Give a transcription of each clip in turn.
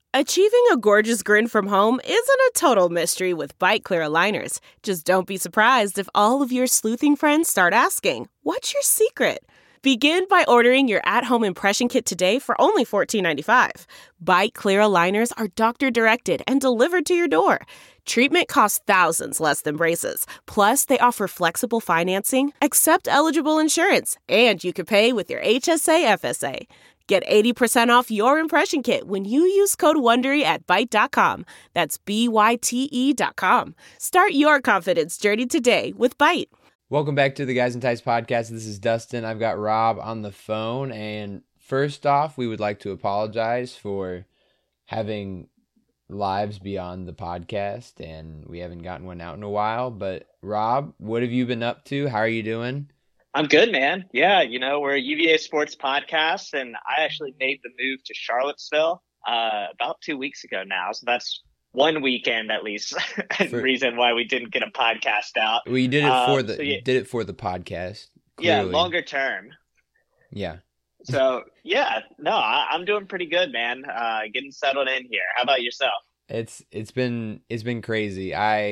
Achieving a gorgeous grin from home isn't a total mystery with Byte Clear aligners. Just don't be surprised if all of your sleuthing friends start asking, "What's your secret?" Begin by ordering your at-home impression kit today for only $14.95. Byte Clear aligners are doctor-directed and delivered to your door. Treatment costs thousands less than braces. Plus, they offer flexible financing, accept eligible insurance, and you can pay with your HSA FSA. Get 80% off your impression kit when you use code WONDERY at Byte.com. That's BYTE.com. Start your confidence journey today with Byte. Welcome back to the Guys in Tights podcast. This is Dustin. I've got Rob on the phone. And first off, we would like to apologize for having lives beyond the podcast, and we haven't gotten one out in a while. But Rob, what have you been up to? How are you doing? I'm good, man. Yeah, we're a UVA sports podcast, and I actually made the move to Charlottesville about 2 weeks ago now. So that's one weekend at least. Reason why we didn't get a podcast out. Well, you did it you did it for the podcast. Clearly. Yeah, longer term. Yeah. So yeah, no, I'm doing pretty good, man. Getting settled in here. How about yourself? It's been crazy.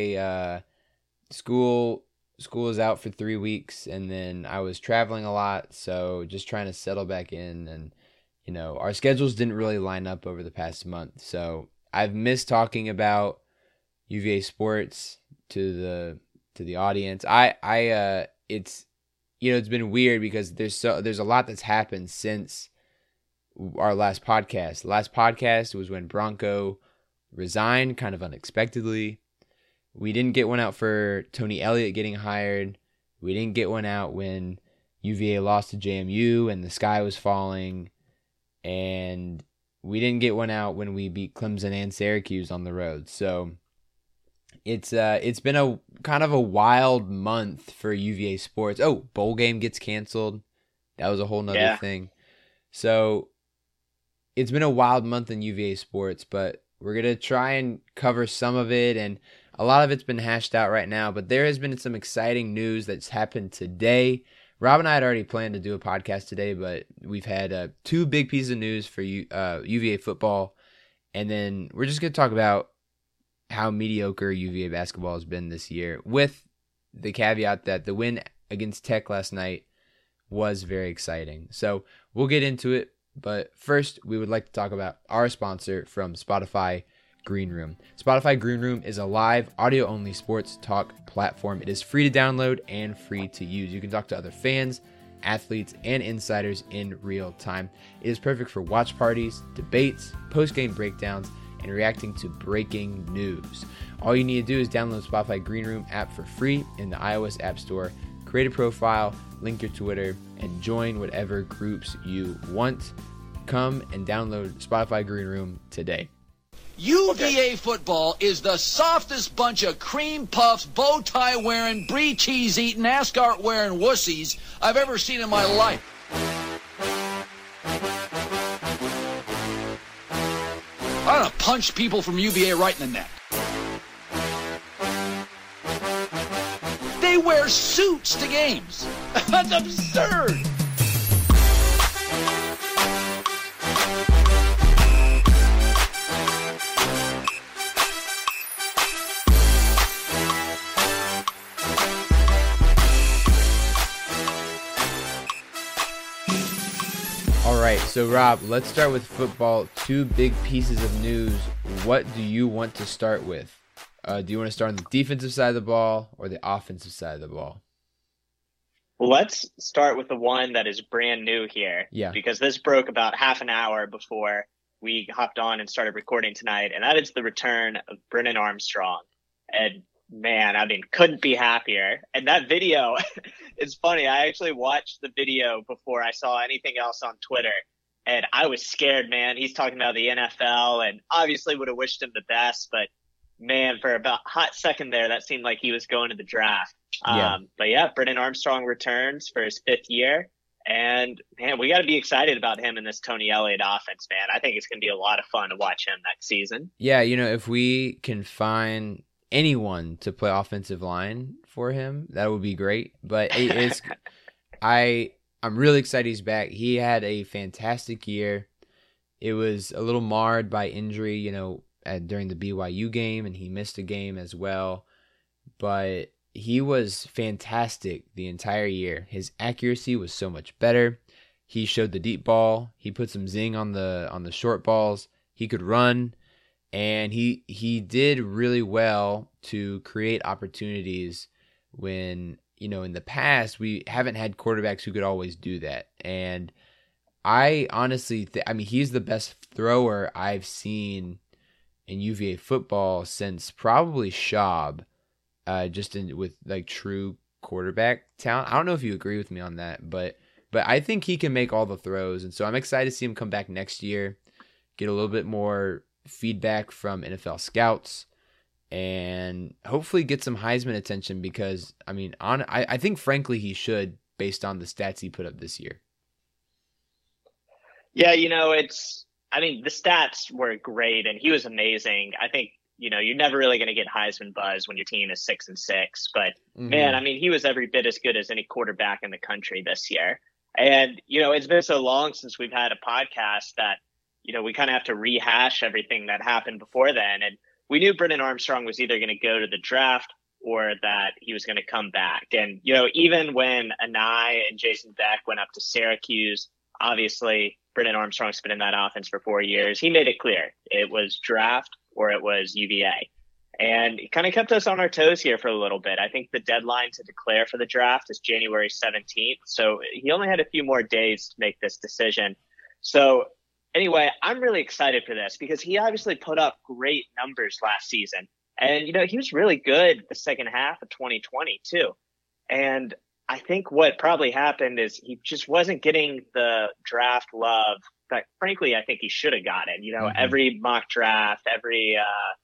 School is out for 3 weeks, and then I was traveling a lot, so just trying to settle back in, and our schedules didn't really line up over the past month. So I've missed talking about UVA sports to the audience. It's been weird because there's a lot that's happened since our last podcast. The last podcast was when Bronco resigned kind of unexpectedly. We didn't get one out for Tony Elliott getting hired. We didn't get one out when UVA lost to JMU and the sky was falling. And we didn't get one out when we beat Clemson and Syracuse on the road. So it's been a kind of a wild month for UVA sports. Oh, bowl game gets canceled. That was a whole nother thing. So it's been a wild month in UVA sports, but we're going to try and cover some of it, and a lot of it's been hashed out right now, but there has been some exciting news that's happened today. Rob and I had already planned to do a podcast today, but we've had two big pieces of news for UVA football, and then we're just going to talk about how mediocre UVA basketball has been this year, with the caveat that the win against Tech last night was very exciting. So we'll get into it, but first we would like to talk about our sponsor from Spotify, Green Room. Spotify Green Room is a live, audio-only sports talk platform. It is free to download and free to use. You can talk to other fans, athletes, and insiders in real time. It is perfect for watch parties, debates, post-game breakdowns, and reacting to breaking news. All you need to do is download the Spotify Green Room app for free in the iOS App Store, create a profile, link your Twitter, and join whatever groups you want. Come and download Spotify Green Room today. UVA football is the softest bunch of cream puffs, bow tie wearing, brie cheese eating, ascot wearing wussies I've ever seen in my life. I want to punch people from UVA right in the neck. They wear suits to games. That's absurd. All right, so Rob, let's start with football. Two big pieces of news. What do you want to start with? Do you want to start on the defensive side of the ball or the offensive side of the ball? Well, let's start with the one that is brand new here. Yeah. Because this broke about half an hour before we hopped on and started recording tonight, and that is the return of Brennan Armstrong. And man, couldn't be happier. And that video, it's funny. I actually watched the video before I saw anything else on Twitter, and I was scared, man. He's talking about the NFL, and obviously would have wished him the best, but man, for about a hot second there, that seemed like he was going to the draft. But yeah, Brennan Armstrong returns for his 5th year. And man, we got to be excited about him in this Tony Elliott offense, man. I think it's going to be a lot of fun to watch him next season. Yeah, if we can find anyone to play offensive line for him, that would be great. But I'm really excited he's back. He had a fantastic year It was a little marred by injury, during the BYU game, and he missed a game as well. But he was fantastic the entire year. His accuracy was so much better. He showed the deep ball. He put some zing on the short balls. He could run, and he did really well to create opportunities when, in the past we haven't had quarterbacks who could always do that. And I honestly he's the best thrower I've seen in UVA football since probably Schaub, with like true quarterback talent. I don't know if you agree with me on that, but I think he can make all the throws, and so I'm excited to see him come back next year, get a little bit more feedback from NFL scouts, and hopefully get some Heisman attention because I think frankly he should, based on the stats he put up this year. Yeah, the stats were great and he was amazing. I think, you're never really going to get Heisman buzz when your team is 6-6, but man, he was every bit as good as any quarterback in the country this year. And, it's been so long since we've had a podcast that, we kind of have to rehash everything that happened before then. And we knew Brennan Armstrong was either going to go to the draft or that he was going to come back. And, even when Anai and Jason Beck went up to Syracuse, obviously Brennan Armstrong's been in that offense for 4 years. He made it clear it was draft or it was UVA. And it kind of kept us on our toes here for a little bit. I think the deadline to declare for the draft is January 17th. So he only had a few more days to make this decision. So anyway, I'm really excited for this because he obviously put up great numbers last season. And, he was really good the second half of 2020 too. And I think what probably happened is he just wasn't getting the draft love that frankly, I think he should have gotten. Every mock draft, every,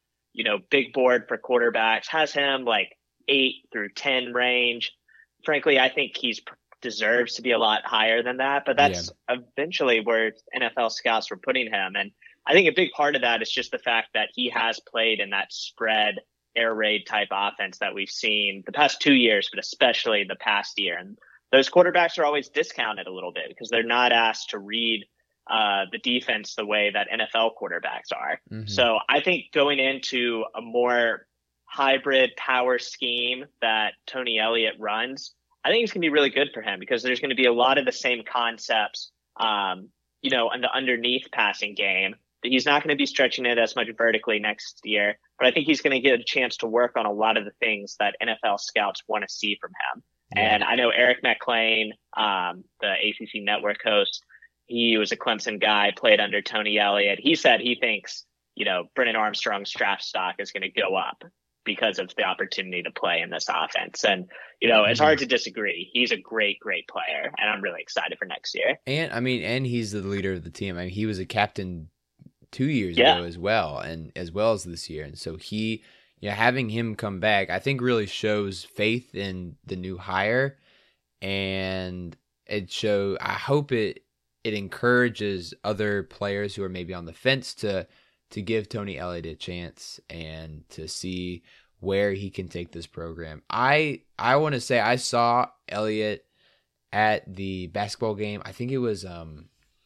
big board for quarterbacks has him like 8 through 10 range. Frankly, I think he's deserves to be a lot higher than that, but that's eventually where NFL scouts were putting him. And I think a big part of that is just the fact that he has played in that spread air raid type offense that we've seen the past 2 years, but especially the past year. And those quarterbacks are always discounted a little bit because they're not asked to read the defense the way that NFL quarterbacks are. So I think going into a more hybrid power scheme that Tony Elliott runs, I think it's going to be really good for him because there's going to be a lot of the same concepts, in the underneath passing game. He's not going to be stretching it as much vertically next year, but I think he's going to get a chance to work on a lot of the things that NFL scouts want to see from him. Yeah. And I know Eric McClain, the ACC network host, he was a Clemson guy, played under Tony Elliott. He said he thinks, Brennan Armstrong's draft stock is going to go up because of the opportunity to play in this offense. And, it's hard to disagree. He's a great, great player, and I'm really excited for next year. And he's the leader of the team. He was a captain 2 years ago as well, and as well as this year. And so having him come back, I think really shows faith in the new hire, and I hope it encourages other players who are maybe on the fence to give Tony Elliott a chance and to see where he can take this program. I want to say I saw Elliott at the basketball game. I think it was it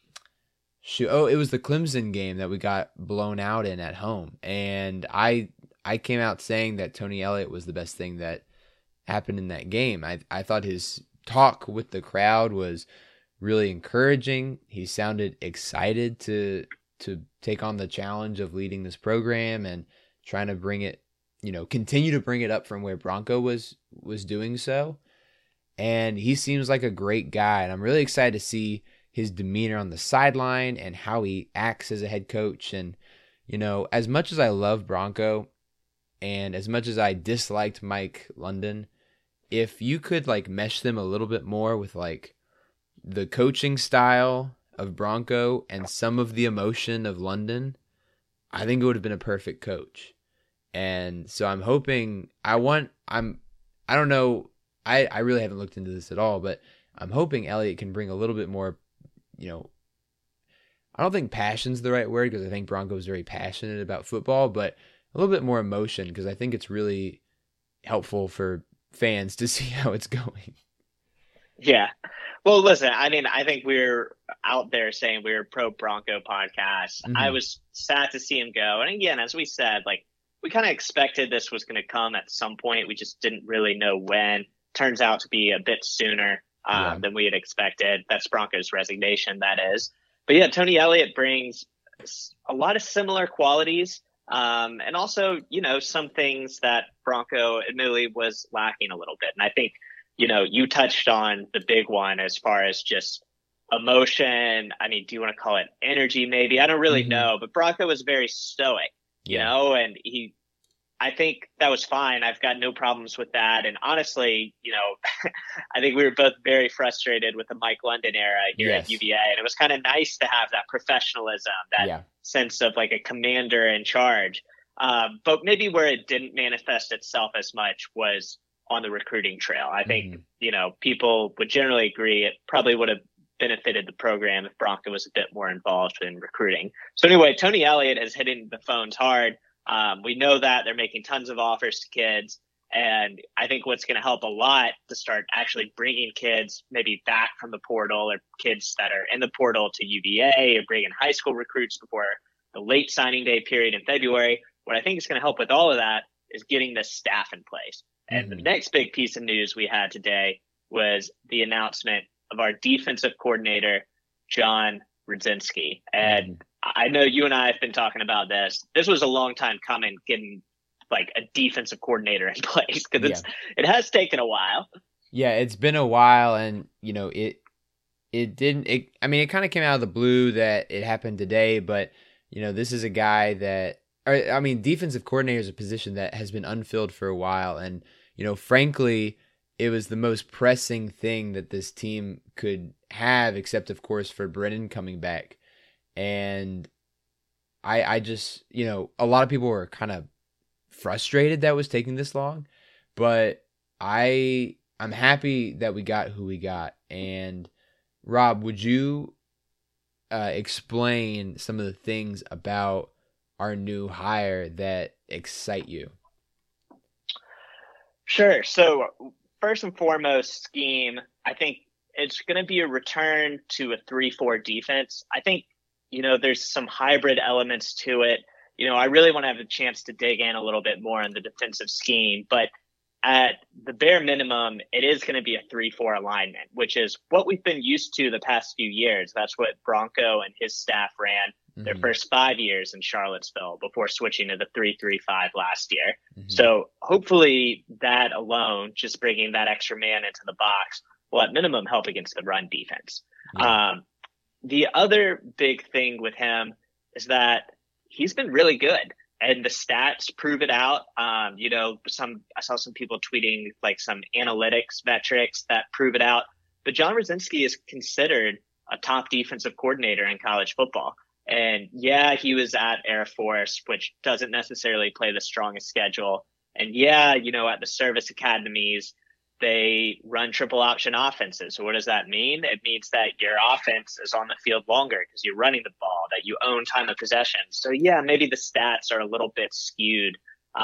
was the Clemson game that we got blown out in at home. And I came out saying that Tony Elliott was the best thing that happened in that game. I thought his talk with the crowd was really encouraging. He sounded excited to take on the challenge of leading this program and trying to bring it, continue to bring it up from where Bronco was doing so. And he seems like a great guy. And I'm really excited to see his demeanor on the sideline and how he acts as a head coach. And, as much as I love Bronco and as much as I disliked Mike London, if you could mesh them a little bit more with the coaching style of Bronco and some of the emotion of London, I think it would have been a perfect coach. And so I'm hoping I don't know. I really haven't looked into this at all, but I'm hoping Elliott can bring a little bit more, I don't think passion's the right word because I think Bronco's very passionate about football, but a little bit more emotion because I think it's really helpful for fans to see how it's going. Yeah. Well, listen, I mean, I think we're out there saying we're pro Bronco podcast. I Hmm. was sad to see him go. And again, as we said, like we kind of expected this was going to come at some point. We just didn't really know when. Turns out to be a bit sooner Yeah. than we had expected. That's Bronco's resignation, that is. But yeah, Tony Elliott brings a lot of similar qualities. And also, some things that Bronco admittedly was lacking a little bit. And I think you touched on the big one as far as just emotion. I mean, do you want to call it energy? Maybe I don't really Hmm. know, but Bronco was very stoic, Yeah. and I think that was fine. I've got no problems with that. And honestly, I think we were both very frustrated with the Mike London era here at Yes. UVA, and it was kind of nice to have that professionalism, that Yeah. sense of like a commander in charge. But maybe where it didn't manifest itself as much was on the recruiting trail. I think, Hmm. people would generally agree it probably would have benefited the program if Bronco was a bit more involved in recruiting. So anyway, Tony Elliott has hitting the phones hard. We know that they're making tons of offers to kids. And I think what's going to help a lot to start actually bringing kids maybe back from the portal, or kids that are in the portal to UVA, or bringing high school recruits before the late signing day period in February. What I think is going to help with all of that is getting the staff in place. And the Hmm. next big piece of news we had today was the announcement of our defensive coordinator, John Rudzinski. And I know you and I have been talking about this. This was a long time coming, getting like a defensive coordinator in place, because Yeah. it has taken a while. Yeah, it's been a while, and it didn't. I mean, it kind of came out of the blue that it happened today, but this is a guy that, I mean, defensive coordinator is a position that has been unfilled for a while, and frankly, it was the most pressing thing that this team could have, except of course for Brennan coming back, and I just a lot of people were kind of frustrated that it was taking this long, but I'm happy that we got who we got. And Rob, would you explain some of the things about our new hire that excite you? Sure. So first and foremost, scheme, I think it's going to be a return to a 3-4 defense. I think, there's some hybrid elements to it. I really want to have a chance to dig in a little bit more on the defensive scheme, but at the bare minimum, it is going to be a 3-4 alignment, which is what we've been used to the past few years. That's what Bronco and his staff ran their Mhm. first 5 years in Charlottesville before switching to the 3-3-5 last year. Mhm. So hopefully that alone, just bringing that extra man into the box, will at minimum help against the run defense. Yeah. The other big thing with him is that he's been really good, and the stats prove it out. I saw some people tweeting like some analytics metrics that prove it out. But John Rudzinski is considered a top defensive coordinator in college football. And yeah, he was at Air Force, which doesn't necessarily play the strongest schedule. And yeah, at the service academies, they run triple option offenses. So what does that mean? It means that your offense is on the field longer because you're running the ball, that you own time of possession. So yeah, maybe the stats are a little bit skewed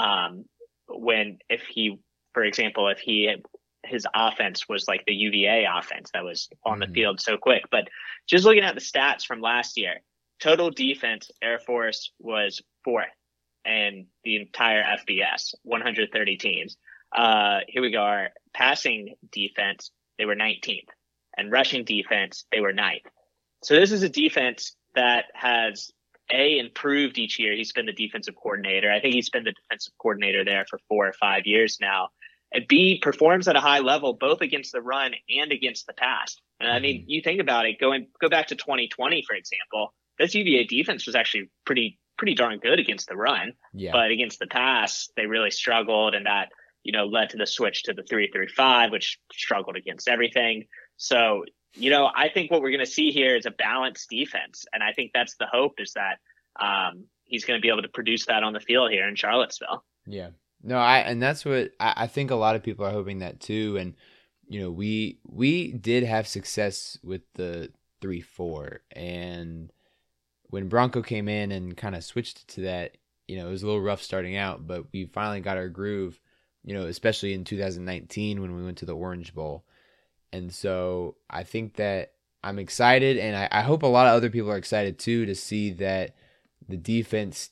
for example, if his offense was like the UVA offense that was on the field so quick. But just looking at the stats from last year, total defense, Air Force was 4th in the entire FBS, 130 teams. Here we go. Our passing defense, they were 19th, and rushing defense, they were 9th. So this is a defense that has improved each year. He's been the defensive coordinator. I think he's been the defensive coordinator there for 4 or 5 years now. And B, performs at a high level, both against the run and against the pass. And I mean, you think about it, go back to 2020, for example, this UVA defense was actually pretty darn good against the run, but against the pass, they really struggled. And that, led to the switch to the 3-3-5, which struggled against everything. So, I think what we're going to see here is a balanced defense. And I think that's the hope, is that he's going to be able to produce that on the field here in Charlottesville. Yeah. No, and that's what I think a lot of people are hoping that too. And, we did have success with the 3-4. And when Bronco came in and kind of switched to that, it was a little rough starting out, but we finally got our groove, especially in 2019 when we went to the Orange Bowl. And so I think that I'm excited, and I hope a lot of other people are excited too to see that the defense,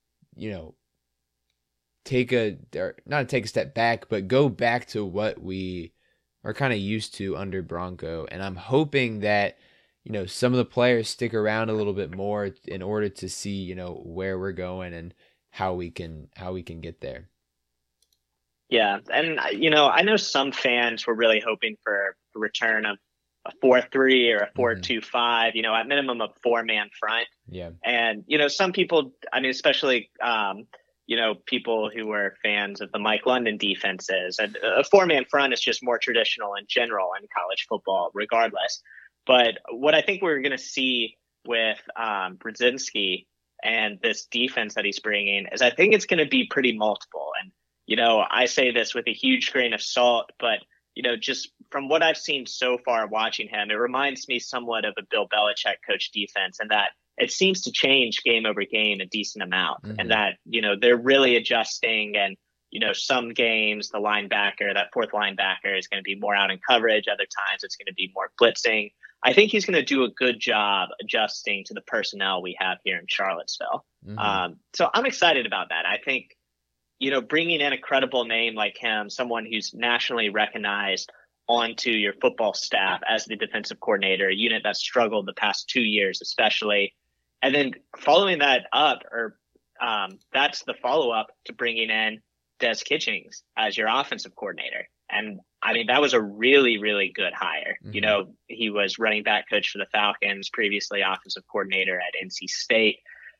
not take a step back, but go back to what we are kind of used to under Bronco. And I'm hoping that, some of the players stick around a little bit more in order to see, where we're going and how we can get there. Yeah. And, I know some fans were really hoping for a return of a 4-3 or a 4-2-5, at minimum a 4-man front. Yeah. And, some people, especially, people who were fans of the Mike London defenses, and a 4-man front is just more traditional in general in college football, regardless. But what I think we're going to see with Brzezinski and this defense that he's bringing is I think it's going to be pretty multiple. And, I say this with a huge grain of salt, but, just from what I've seen so far watching him, it reminds me somewhat of a Bill Belichick coach defense, and that it seems to change game over game a decent amount, and that, they're really adjusting. And, some games, the linebacker, that fourth linebacker is going to be more out in coverage. Other times it's going to be more blitzing. I think he's going to do a good job adjusting to the personnel we have here in Charlottesville. So I'm excited about that. I think, bringing in a credible name like him, someone who's nationally recognized, onto your football staff as the defensive coordinator, a unit that's struggled the past 2 years, especially. And then following that up, that's the follow-up to bringing in Des Kitchings as your offensive coordinator. And that was a really, really good hire. He was running back coach for the Falcons, previously offensive coordinator at NC State.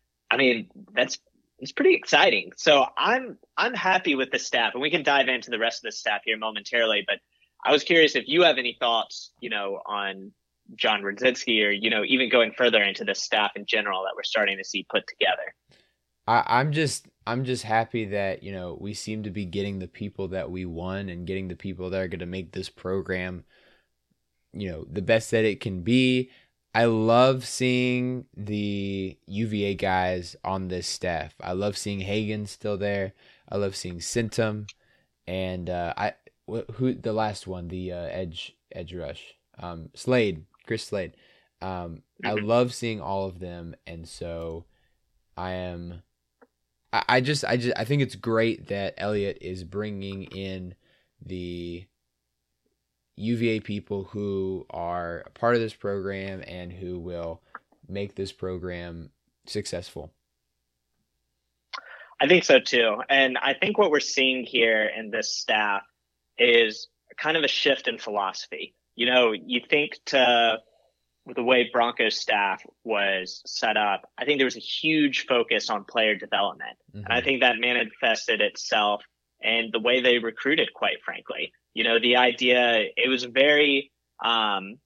It's pretty exciting. So I'm happy with the staff, and we can dive into the rest of the staff here momentarily. But I was curious if you have any thoughts, on John Brzezinski, or, even going further into the staff in general that we're starting to see put together. I'm just happy that, we seem to be getting the people that we want and getting the people that are going to make this program, the best that it can be. I love seeing the UVA guys on this staff. I love seeing Hagan still there. I love seeing Centum, and the last one, the edge rush, Chris Slade. I love seeing all of them, and so I think it's great that Elliott is bringing in the UVA people who are a part of this program and who will make this program successful. I think so too. And I think what we're seeing here in this staff is kind of a shift in philosophy. You think to the way Broncos staff was set up, I think there was a huge focus on player development. And I think that manifested itself in the way they recruited, quite frankly. The idea, it was very, not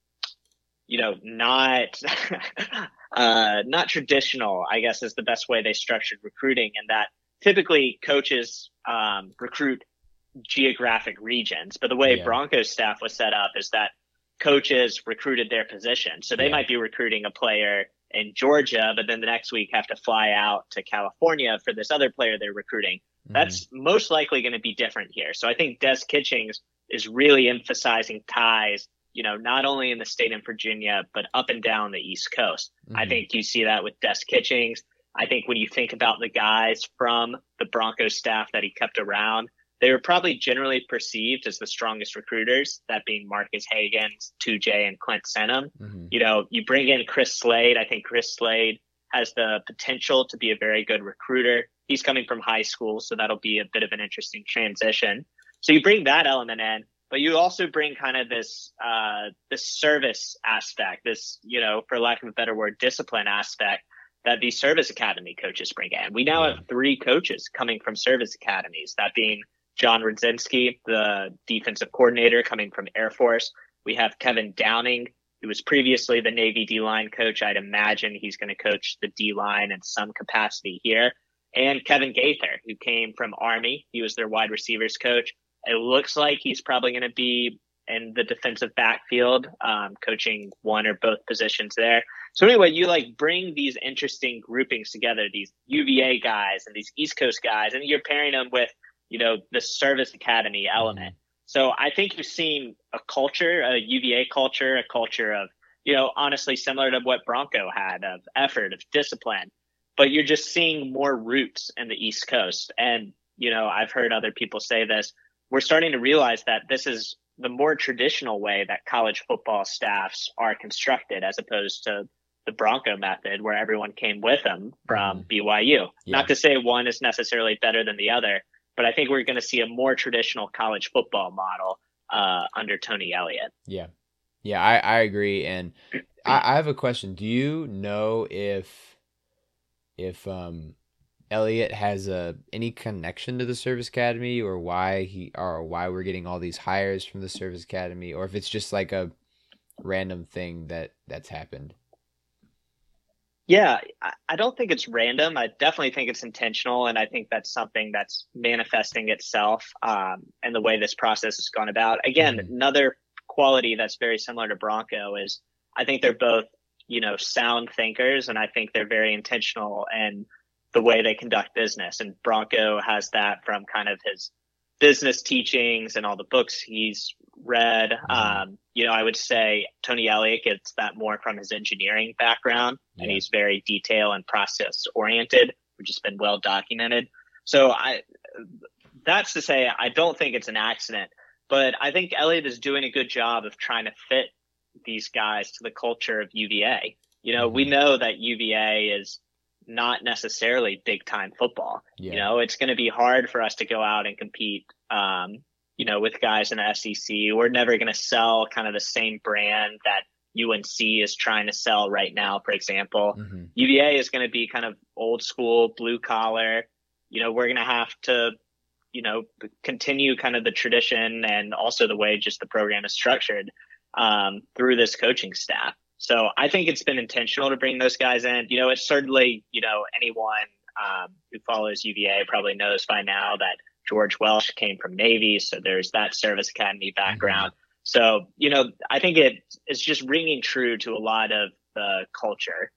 traditional, I guess is the best way they structured recruiting, and that typically coaches recruit geographic regions. But the way Broncos staff was set up is that coaches recruited their position. So they might be recruiting a player in Georgia, but then the next week have to fly out to California for this other player they're recruiting. That's most likely going to be different here. So I think Des Kitchings is really emphasizing ties, not only in the state of Virginia, but up and down the East Coast. I think you see that with Des Kitchings. I think when you think about the guys from the Broncos staff that he kept around, they were probably generally perceived as the strongest recruiters, that being Marcus Hagan, 2J, and Clint Senum. You bring in Chris Slade. I think Chris Slade has the potential to be a very good recruiter. He's coming from high school, so that'll be a bit of an interesting transition. So you bring that element in, but you also bring kind of this service aspect, this, for lack of a better word, discipline aspect that these service academy coaches bring in. We now have 3 coaches coming from service academies, that being John Brzezinski, the defensive coordinator coming from Air Force. We have Kevin Downing, who was previously the Navy D-line coach. I'd imagine he's going to coach the D-line in some capacity here. And Kevin Gaither, who came from Army. He was their wide receivers coach. It looks like he's probably going to be in the defensive backfield, coaching one or both positions there. So anyway, you bring these interesting groupings together, these UVA guys and these East Coast guys, and you're pairing them with, the service academy element. So I think you're seeing a culture, a UVA culture, a culture of, honestly similar to what Bronco had, of effort, of discipline. But you're just seeing more roots in the East Coast. And, I've heard other people say this. We're starting to realize that this is the more traditional way that college football staffs are constructed, as opposed to the Bronco method where everyone came with them from BYU. Yeah. Not to say one is necessarily better than the other, but I think we're going to see a more traditional college football model under Tony Elliott. Yeah. Yeah, I agree. And I have a question. Do you know if Elliott has any connection to the Service Academy, or why we're getting all these hires from the Service Academy, or if it's just like a random thing that's happened? Yeah, I don't think it's random. I definitely think it's intentional, and I think that's something that's manifesting itself and the way this process has gone about. Again, another quality that's very similar to Bronco is I think they're both, sound thinkers, and I think they're very intentional in the way they conduct business. And Bronco has that from kind of his business teachings and all the books he's read. I would say Tony Elliott gets that more from his engineering background, and he's very detail and process oriented, which has been well documented. So that's to say, I don't think it's an accident, but I think Elliott is doing a good job of trying to fit these guys to the culture of UVA. We know that UVA is not necessarily big time football. It's going to be hard for us to go out and compete, with guys in the SEC. We're never going to sell kind of the same brand that UNC is trying to sell right now, for example. UVA is going to be kind of old school, blue collar. We're going to have to, continue kind of the tradition and also the way just the program is structured through this coaching staff. So I think it's been intentional to bring those guys in. It's certainly, anyone who follows UVA probably knows by now that George Welsh came from Navy. So there's that Service Academy background. So, I think it's just ringing true to a lot of the culture,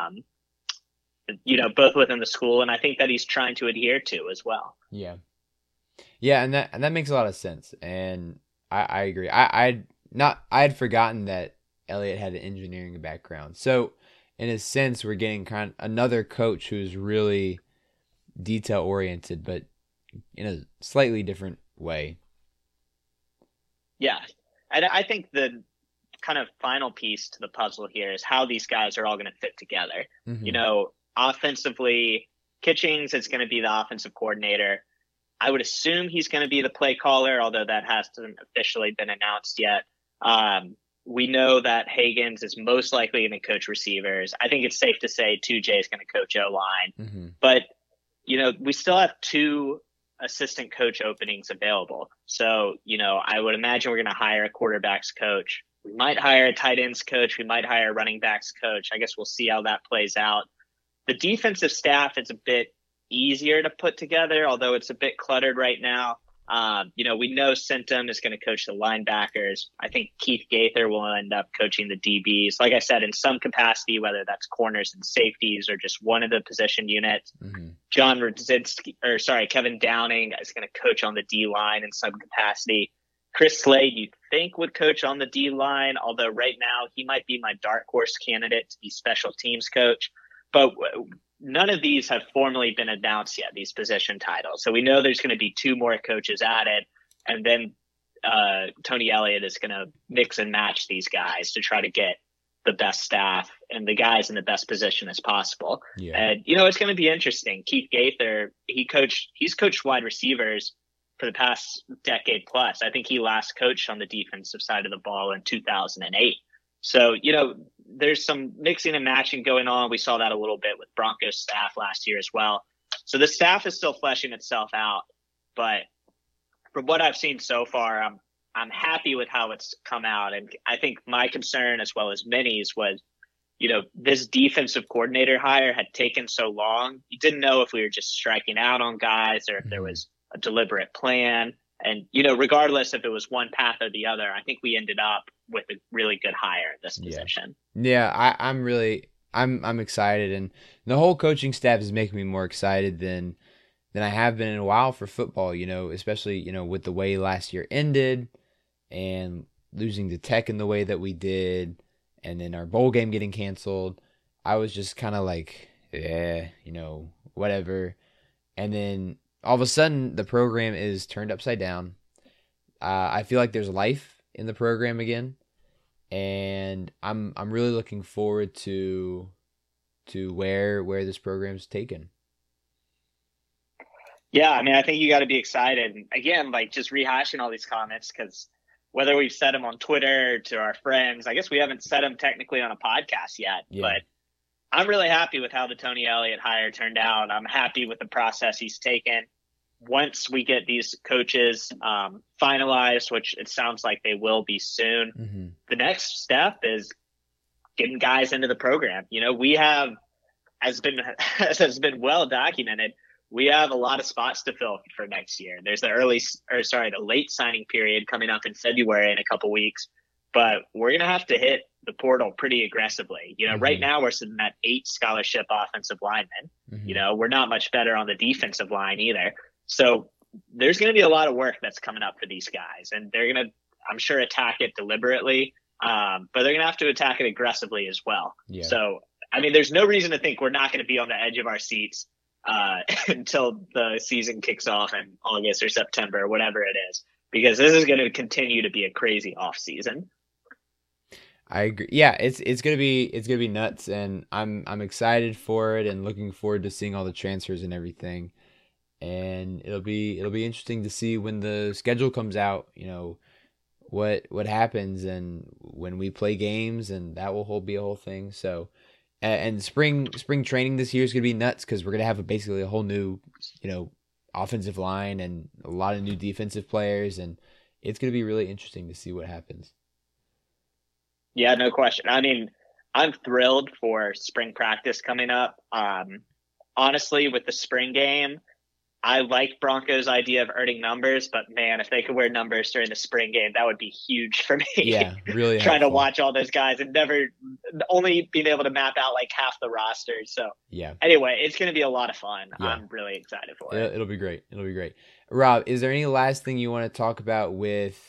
both within the school, and I think that he's trying to adhere to as well. Yeah. Yeah. And that makes a lot of sense. And I agree. I had forgotten that Elliott had an engineering background. So in a sense, we're getting kind of another coach who's really detail oriented, but in a slightly different way. Yeah. And I think the kind of final piece to the puzzle here is how these guys are all going to fit together. Offensively, Kitchings is going to be the offensive coordinator. I would assume he's going to be the play caller, although that hasn't officially been announced yet. We know that Hagans is most likely going to coach receivers. I think it's safe to say 2J is going to coach O-line. But, we still have 2 assistant coach openings available. So, I would imagine we're going to hire a quarterbacks coach. We might hire a tight ends coach. We might hire a running backs coach. I guess we'll see how that plays out. The defensive staff is a bit easier to put together, although it's a bit cluttered right now. We know Centum is going to coach the linebackers. I think Keith Gaither will end up coaching the DBs. Like I said, in some capacity, whether that's corners and safeties or just one of the position units. Kevin Downing is going to coach on the D line in some capacity. Chris Slade, you think would coach on the D line, although right now he might be my dark horse candidate to be special teams coach. But none of these have formally been announced yet, these position titles. So we know there's going to be 2 more coaches added, and then Tony Elliott is going to mix and match these guys to try to get the best staff and the guys in the best position as possible. Yeah. And, it's going to be interesting. Keith Gaither, he's coached wide receivers for the past decade plus. I think he last coached on the defensive side of the ball in 2008. So, there's some mixing and matching going on. We saw that a little bit with Broncos staff last year as well. So the staff is still fleshing itself out. But from what I've seen so far, I'm happy with how it's come out. And I think my concern, as well as many's, was, this defensive coordinator hire had taken so long. You didn't know if we were just striking out on guys or if there was a deliberate plan. And, regardless if it was one path or the other, I think we ended up with a really good hire in this position. Yeah, I'm excited. And the whole coaching staff is making me more excited than I have been in a while for football, especially, with the way last year ended and losing to Tech in the way that we did, and then our bowl game getting canceled, I was just kind of like, whatever. And then all of a sudden, the program is turned upside down. I feel like there's life in the program again, and I'm really looking forward to where this program's taken. Yeah, I mean, I think you got to be excited. And again, like just rehashing all these comments, because whether we've said them on Twitter to our friends, I guess we haven't said them technically on a podcast yet, but I'm really happy with how the Tony Elliott hire turned out. I'm happy with the process he's taken. Once we get these coaches finalized, which it sounds like they will be soon, the next step is getting guys into the program. You know, we have, as has been well documented, we have a lot of spots to fill for next year. There's the late signing period coming up in February in a couple weeks, but we're going to have to hit the portal pretty aggressively. You know, right now we're sitting at 8 scholarship offensive linemen. You know, we're not much better on the defensive line either. So there's going to be a lot of work that's coming up for these guys, and they're going to, I'm sure, attack it deliberately, but they're going to have to attack it aggressively as well. Yeah. So, I mean, there's no reason to think we're not going to be on the edge of our seats until the season kicks off in August or September, or whatever it is, because this is going to continue to be a crazy off season. I agree. Yeah, it's gonna be nuts, and I'm excited for it and looking forward to seeing all the transfers and everything. And it'll be interesting to see when the schedule comes out, you know, what happens and when we play games, and that will be a whole thing. So, and spring training this year is gonna be nuts because we're gonna have basically a whole new, you know, offensive line and a lot of new defensive players, and it's gonna be really interesting to see what happens. Yeah, no question. I mean, I'm thrilled for spring practice coming up. Honestly, with the spring game, I like Broncos' idea of earning numbers, but man, if they could wear numbers during the spring game, that would be huge for me. Yeah, really trying to watch all those guys and only being able to map out like half the roster. So yeah. Anyway, it's going to be a lot of fun. Yeah. I'm really excited for it. It'll be great. It'll be great. Rob, is there any last thing you want to talk about with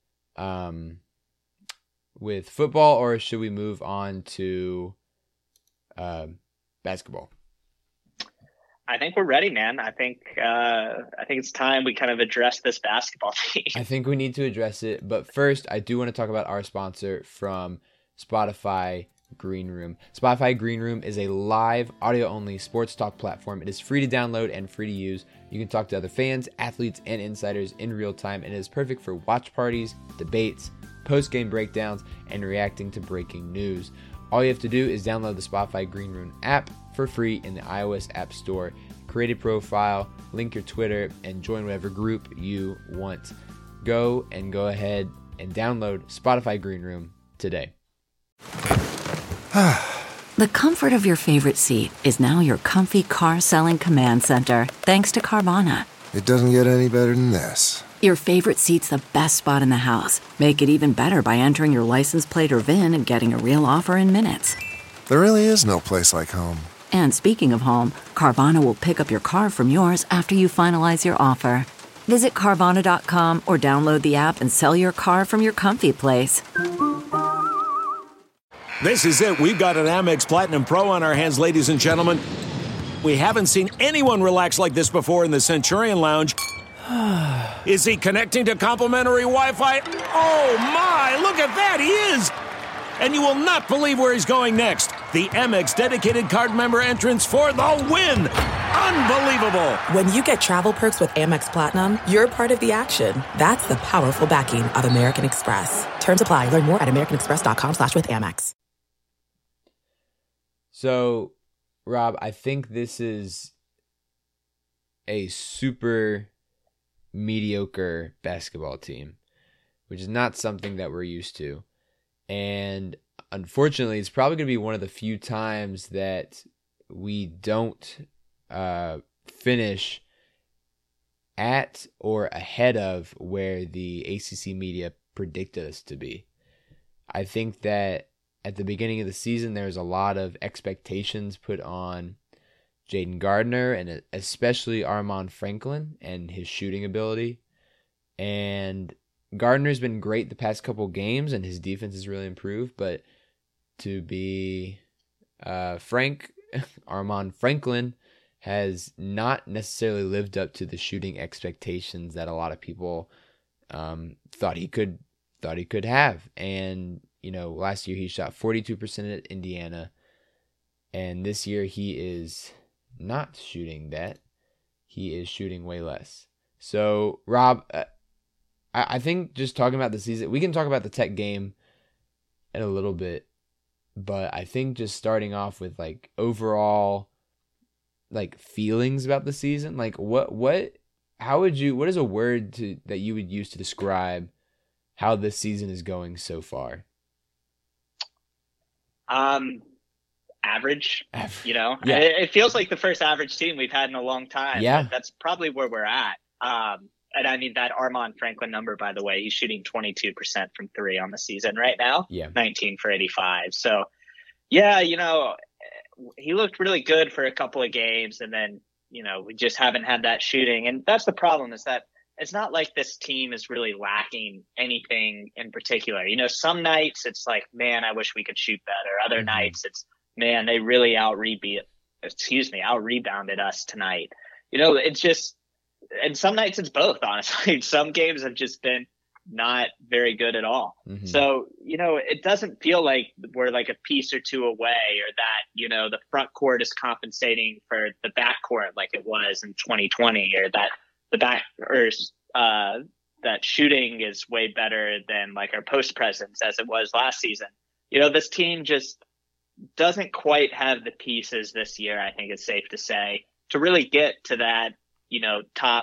football, or should we move on to basketball? I think we're ready, man. I think it's time we kind of address this basketball thing. I think we need to address it, but first, I do want to talk about our sponsor from Spotify Green Room. Spotify Green Room is a live, audio-only sports talk platform. It is free to download and free to use. You can talk to other fans, athletes, and insiders in real time, and it is perfect for watch parties, debates, post-game breakdowns, and reacting to breaking news. All you have to do is download the Spotify Green Room app for free in the iOS App Store. Create a profile, link your Twitter, and join whatever group you want. Go ahead and download Spotify Green Room today. The comfort of your favorite seat is now your comfy car selling command center, thanks to Carvana. It doesn't get any better than this. Your favorite seat's the best spot in the house. Make it even better by entering your license plate or VIN and getting a real offer in minutes. There really is no place like home. And speaking of home, Carvana will pick up your car from yours after you finalize your offer. Visit Carvana.com or download the app and sell your car from your comfy place. This is it. We've got an Amex Platinum Pro on our hands, ladies and gentlemen. We haven't seen anyone relax like this before in the Centurion Lounge. Is he connecting to complimentary Wi-Fi? Oh, my! Look at that! He is! And you will not believe where he's going next. The Amex dedicated card member entrance for the win! Unbelievable! When you get travel perks with Amex Platinum, you're part of the action. That's the powerful backing of American Express. Terms apply. Learn more at americanexpress.com/withAmex. So, Rob, I think this is a super mediocre basketball team, which is not something that we're used to. And unfortunately, it's probably going to be one of the few times that we don't finish at or ahead of where the ACC media predicted us to be. I think that at the beginning of the season, there was a lot of expectations put on Jaden Gardner and especially Armaan Franklin and his shooting ability. And Gardner's been great the past couple games, and his defense has really improved. But to be frank, Armaan Franklin has not necessarily lived up to the shooting expectations that a lot of people thought he could have. And last year he shot 42% at Indiana, and this year he is not shooting that. He is shooting way less. So, Rob, I think just talking about the season, we can talk about the Tech game in a little bit, but I think just starting off with like overall like feelings about the season, like what is a word that you would use to describe how this season is going so far? Average. Yeah. It feels like the first average team we've had in a long time. Yeah. That's probably where we're at. And I mean, that Armaan Franklin number, by the way, he's shooting 22% from three on the season right now. Yeah. 19 for 85. So, yeah, he looked really good for a couple of games, and then, we just haven't had that shooting. And that's the problem, is that it's not like this team is really lacking anything in particular. Some nights it's like, man, I wish we could shoot better. Other nights it's, man, they really out-rebounded us tonight. It's just, and some nights it's both, honestly. Some games have just been not very good at all. Mm-hmm. So, it doesn't feel like we're like a piece or two away, or that, the front court is compensating for the back court like it was in 2020, or that the back, or that shooting is way better than like our post presence as it was last season. This team just doesn't quite have the pieces this year, I think it's safe to say, to really get to that, top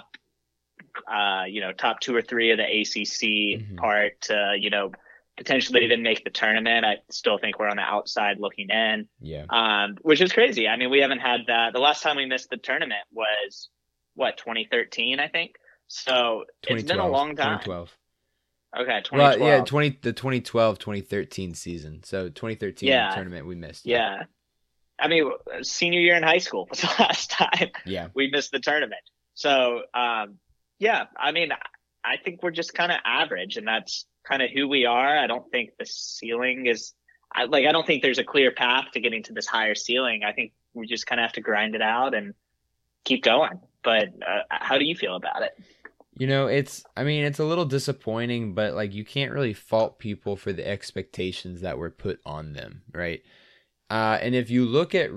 2 or 3 of the ACC part to, potentially even make the tournament. I still think we're on the outside looking in. Yeah. Which is crazy. I mean, we haven't had that. The last time we missed the tournament was 2013, I think. So it's been a long time. 2012. Okay, 2012. Well, yeah, the 2012-2013 season. So 2013 tournament we missed. Yeah. I mean, senior year in high school was the last time we missed the tournament. So, I mean, I think we're just kind of average, and that's kind of who we are. I don't think the ceiling is I don't think there's a clear path to getting to this higher ceiling. I think we just kind of have to grind it out and keep going. But how do you feel about it? It's a little disappointing, but like you can't really fault people for the expectations that were put on them, right? And if you look at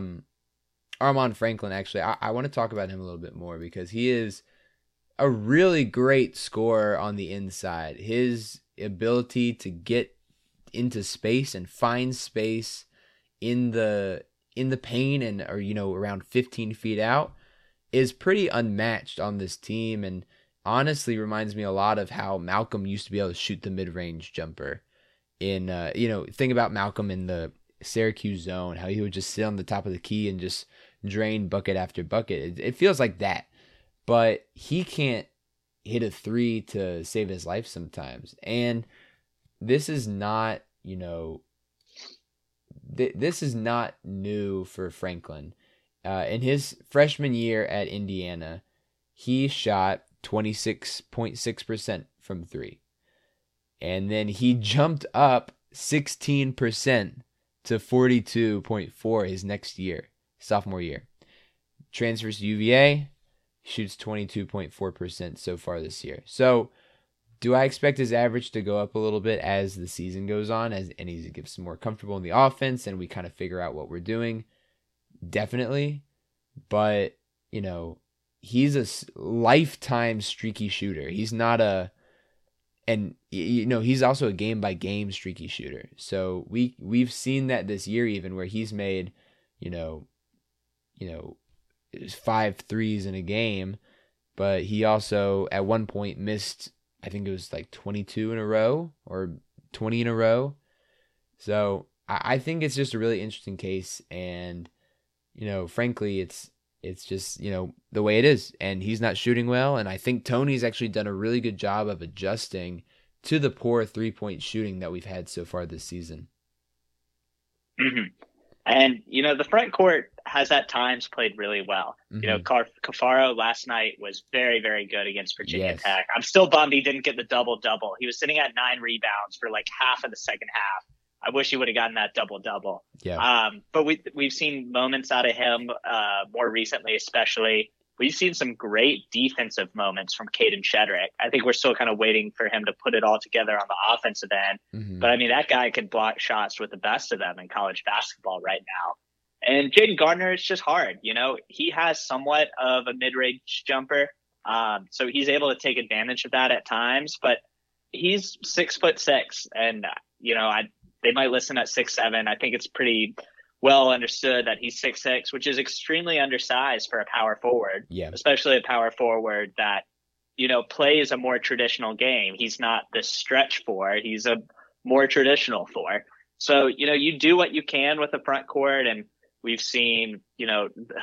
Armaan Franklin, actually, I want to talk about him a little bit more because he is a really great scorer on the inside. His ability to get into space and find space in the paint and around 15 feet out is pretty unmatched on this team, and honestly reminds me a lot of how Malcolm used to be able to shoot the mid-range jumper. Think about Malcolm in the Syracuse zone, how he would just sit on the top of the key and just drain bucket after bucket. It feels like that, but he can't hit a three to save his life sometimes. And this is not, this is not new for Franklin. In his freshman year at Indiana, he shot 26.6% from three. And then he jumped up 16% to 42.4 his next year, sophomore year. Transfers to UVA, shoots 22.4% so far this year. So do I expect his average to go up a little bit as the season goes on, and he gets more comfortable in the offense and we kind of figure out what we're doing? Definitely. But, he's a lifetime streaky shooter. He's not he's also a game by game streaky shooter. So we've seen that this year even where he's made, 5 threes in a game, but he also at one point missed, I think it was like 22 in a row or 20 in a row. So I think it's just a really interesting case, and frankly, it's just, the way it is, and he's not shooting well. And I think Tony's actually done a really good job of adjusting to the poor 3-point shooting that we've had so far this season. Mm-hmm. And, the front court has at times played really well. Mm-hmm. You know, Cafaro last night was very, very good against Virginia Yes. Tech. I'm still bummed he didn't get the double-double. He was sitting at 9 rebounds for like half of the second half. I wish he would have gotten that double-double. Yeah. But we've seen moments out of him more recently, especially. We've seen some great defensive moments from Caden Shedrick. I think we're still kind of waiting for him to put it all together on the offensive end. Mm-hmm. But I mean, that guy can block shots with the best of them in college basketball right now. And Jaden Gardner, it's just hard. You know, he has somewhat of a mid-range jumper. So he's able to take advantage of that at times, but he's 6'6", and you know, they might listen at 6'7". I think it's pretty well understood that he's 6'6", which is extremely undersized for a power forward, especially a power forward that, you know, plays a more traditional game. He's not the stretch four. He's a more traditional four. So, you know, you do what you can with the front court, and we've seen, you know,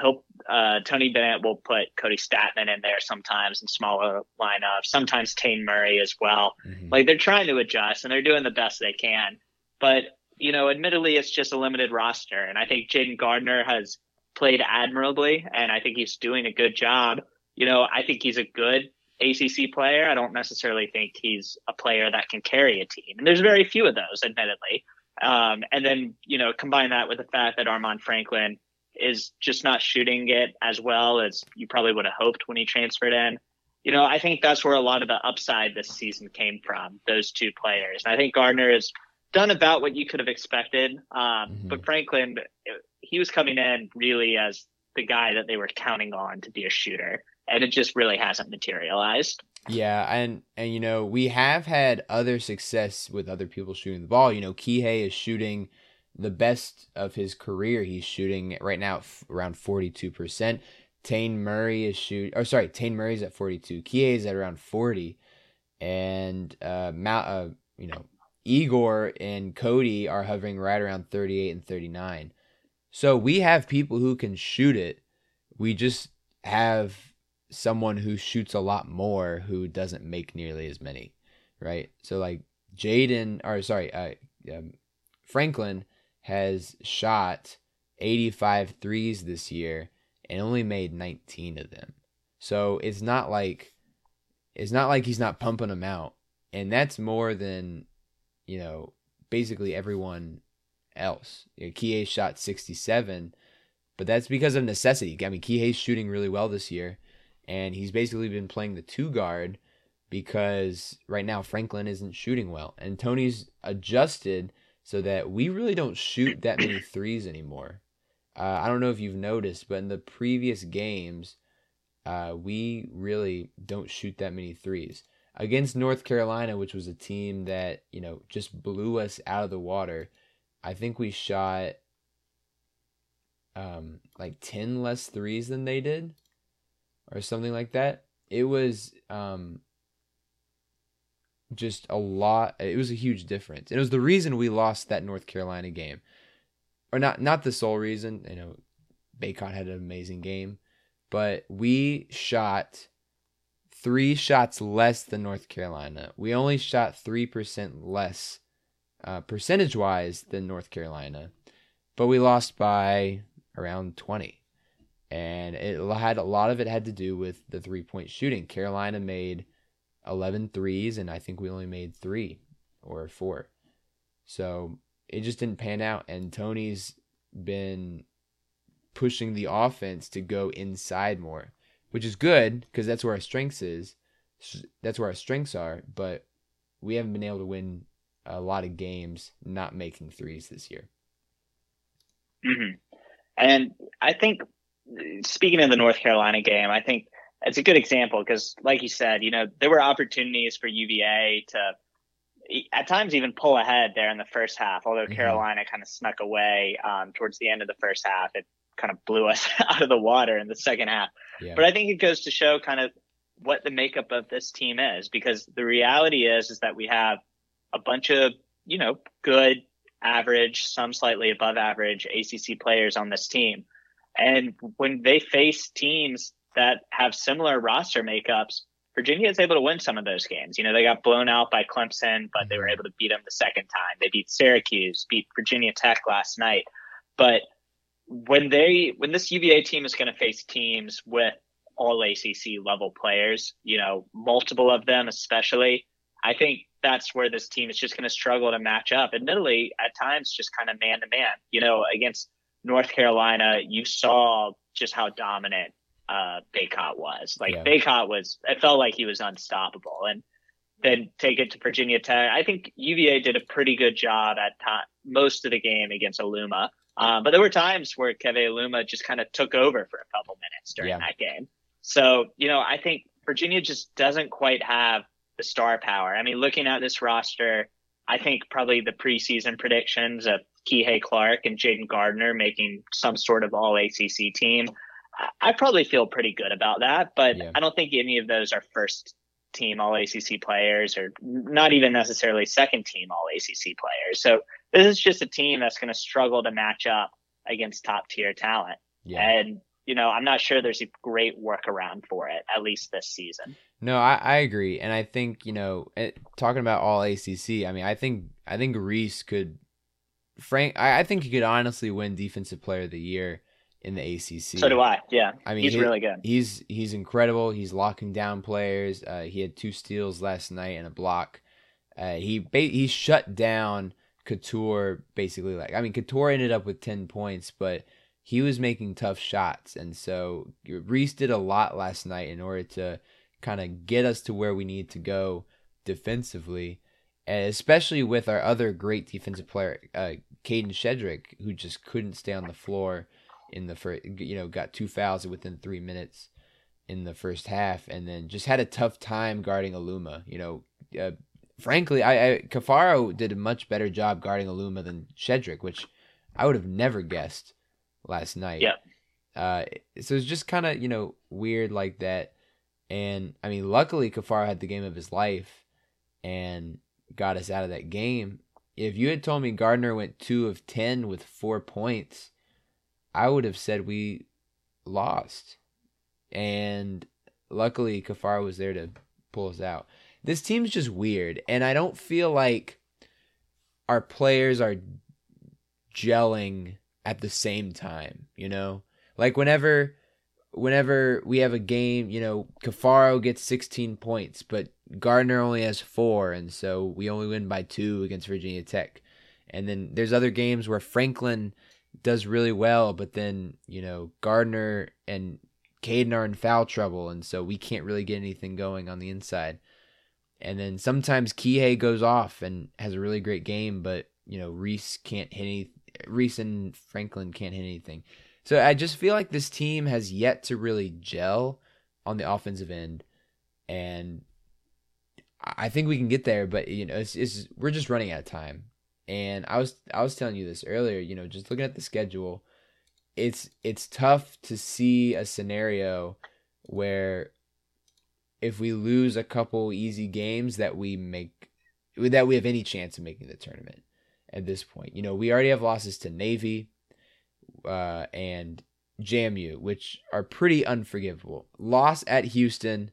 Tony Bennett will put Cody Statman in there sometimes in smaller lineups, sometimes Tane Murray as well. Mm-hmm. Like, they're trying to adjust, and they're doing the best they can. But, you know, admittedly, it's just a limited roster. And I think Jaden Gardner has played admirably, and I think he's doing a good job. You know, I think he's a good ACC player. I don't necessarily think he's a player that can carry a team. And there's very few of those, admittedly. And then, you know, combine that with the fact that Armaan Franklin is just not shooting it as well as you probably would have hoped when he transferred in. You know, I think that's where a lot of the upside this season came from, those two players. And I think Gardner has done about what you could have expected. But Franklin, he was coming in really as the guy that they were counting on to be a shooter. And it just really hasn't materialized. Yeah, and you know, we have had other success with other people shooting the ball. You know, Kihei is shooting the best of his career. He's shooting right now around 42%. Tane Murray is Tane Murray's at 42. Kihei is at around 40. And you know, Igor and Cody are hovering right around 38 and 39. So we have people who can shoot it. We just have someone who shoots a lot more who doesn't make nearly as many, right? So like Franklin has shot 85 threes this year and only made 19 of them. So it's not like he's not pumping them out. And that's more than, you know, basically everyone else. You know, Kihei shot 67, but that's because of necessity. I mean, Kihei's shooting really well this year, and he's basically been playing the 2 guard because right now Franklin isn't shooting well. And Tony's adjusted so that we really don't shoot that many threes anymore. I don't know if you've noticed, but in the previous games, we really don't shoot that many threes. Against North Carolina, which was a team that, you know, just blew us out of the water, I think we shot like 10 less threes than they did or something like that. It was just a lot. It was a huge difference. It was the reason we lost that North Carolina game. Or not the sole reason. You know, Bacot had an amazing game. But we shot 3 shots less than North Carolina. We only shot 3% less percentage-wise than North Carolina. But we lost by around 20. And a lot of it had to do with the 3-point shooting. Carolina made 11 threes, and I think we only made 3 or 4. So it just didn't pan out. And Tony's been pushing the offense to go inside more, which is good because that's where our strengths are. But we haven't been able to win a lot of games not making threes this year. Mm-hmm. And I think, speaking of the North Carolina game, I think it's a good example because, like you said, you know, there were opportunities for UVA to at times even pull ahead there in the first half, although Carolina kind of snuck away towards the end of the first half. It kind of blew us out of the water in the second half. Yeah. But I think it goes to show kind of what the makeup of this team is, because the reality is that we have a bunch of, you know, good, average, some slightly above average ACC players on this team. And when they face teams that have similar roster makeups, Virginia is able to win some of those games. You know, they got blown out by Clemson, but they were able to beat them the second time. They beat Syracuse, beat Virginia Tech last night. But when this UVA team is going to face teams with all ACC level players, multiple of them especially, I think that's where this team is just going to struggle to match up. Admittedly, at times, just kind of man to man. Against North Carolina, you saw just how dominant Bacot was. Bacot it felt like he was unstoppable. And then take it to Virginia Tech. I think UVA did a pretty good job at most of the game against Aluma. But there were times where Keve Aluma just kind of took over for a couple minutes during that game. So, I think Virginia just doesn't quite have the star power. I mean, looking at this roster, I think probably the preseason predictions of Kihei Clark and Jaden Gardner making some sort of all ACC team, I probably feel pretty good about that. But I don't think any of those are first team all ACC players, or not even necessarily second team all ACC players. So this is just a team that's going to struggle to match up against top tier talent. And I'm not sure there's a great workaround for it, at least this season. No, I agree. And I think, talking about all ACC, I mean, I think Reese could, I think he could honestly win Defensive Player of the Year in the ACC. So do I. Yeah. I mean, he's really good. He's incredible. He's locking down players. He had 2 steals last night and a block. He shut down Couture basically. Couture ended up with 10 points, but he was making tough shots. And so Reese did a lot last night in order to kind of get us to where we need to go defensively, and especially with our other great defensive player, Caden Shedrick, who just couldn't stay on the floor in the first, got 2 fouls within 3 minutes in the first half, and then just had a tough time guarding Aluma. Frankly, Cafaro did a much better job guarding Aluma than Shedrick, which I would have never guessed last night. Yeah. So it's just kind of, weird like that. And, I mean, luckily Cafaro had the game of his life and got us out of that game. If you had told me Gardner went 2 of 10 with 4 points, I would have said we lost. And luckily Cafaro was there to pull us out. This team's just weird, and I don't feel like our players are gelling at the same time, Like whenever we have a game, Cafaro gets 16 points, but Gardner only has 4, and so we only win by 2 against Virginia Tech. And then there's other games where Franklin does really well, but then, Gardner and Caden are in foul trouble, and so we can't really get anything going on the inside. And then sometimes Kihei goes off and has a really great game, but, Reese and Franklin can't hit anything. So I just feel like this team has yet to really gel on the offensive end, and I think we can get there. But we're just running out of time. And I was telling you this earlier. Just looking at the schedule, it's tough to see a scenario where if we lose a couple easy games that we have any chance of making the tournament. At this point, we already have losses to Navy. And JMU, which are pretty unforgivable. Loss at Houston